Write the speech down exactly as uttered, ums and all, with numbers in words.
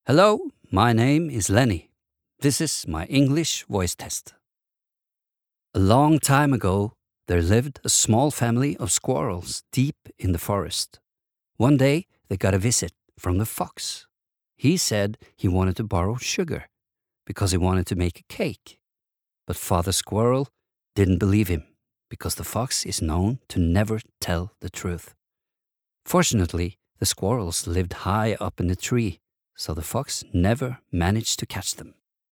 Hello, my name is Lenny. This is my English voice test. A long time ago, there lived a small family of squirrels deep in the forest. One day, they got a visit from the fox. He said he wanted to borrow sugar because he wanted to make a cake. But Father Squirrel didn't believe him because the fox is known to never tell the truth. Fortunately, the squirrels lived high up in the tree, so the fox never managed to catch them.